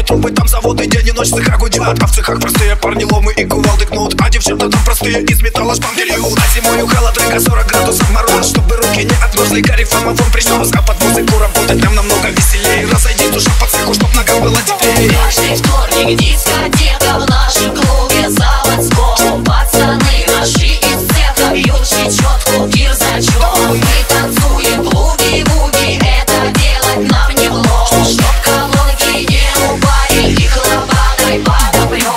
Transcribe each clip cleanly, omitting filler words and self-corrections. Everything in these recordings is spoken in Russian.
трубы, там заводы день и ночь в цехах гудят. А в цехах простые парни ломы и кувалды кнут, а девчата там простые из металла шпангель льют. А зимою холодрыга, 40 градусов мороз, чтобы руки не отмерзли, карифомофон принес. А под музыку работать нам намного веселее. Разойди душа по цеху, чтоб ногам было теплее. Каждый вторник дискотека в нашем клубе заводском. Пацаны наши из цеха бьют чечетку, кирзачок. Мы танцуем буги-буги, это делать нам не влом. Чтоб колонки не упали, их лопатой подопрем.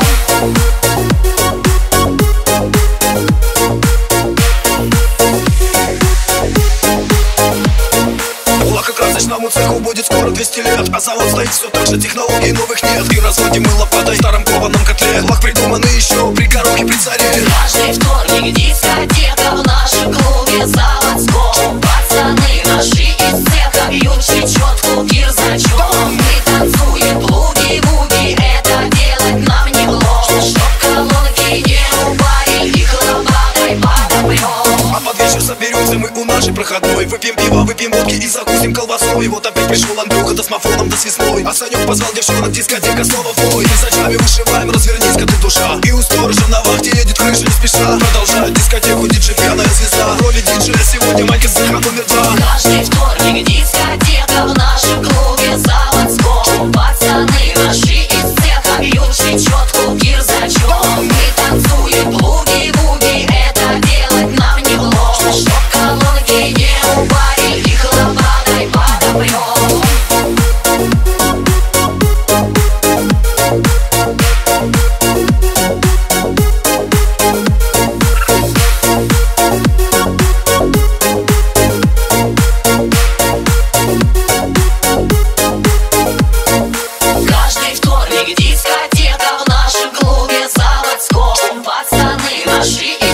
Лакокрасочному цеху будет скоро 200 лет, а завод стоит все так же, технологий новых нет. И разводим мы лопатой в старом кованом котле. Лак придуманный еще при коробке при царе. Каждый вторник дискотека в нашем клубе заводском. Пацаны наши из цеха бьют чечетку, кирзачок. Мы танцуем буги-буги, это делать нам не влом. Чтоб колонки не упали, их лопатой подопрем. А под вечер соберемся мы у нашей проходной, выпьем пиво, выпьем водки и закусим колбасой. Вот опять пришел Андрюха до смофоном до свистной, а Санек позвал девчонок, дискотека снова в бой. Мы за чами вышиваем, развернись-ка ты, душа. И у сторожа на вахте едет крыша не спеша. Продолжает дискотеку диджей, пьяная звезда. В роли диджея сегодня Манька с цеха номер 2. Каждый вторник дискотека в нашем клубе заводском. Пацаны наши из цеха бьют чечетку, кирзачок. Мы танцуем буги-буги, это делать нам не влом. Чтоб колонки не упали, их лопатой подопрем. Каждый вторник дискотека в нашем клубе заводском. Пацаны наши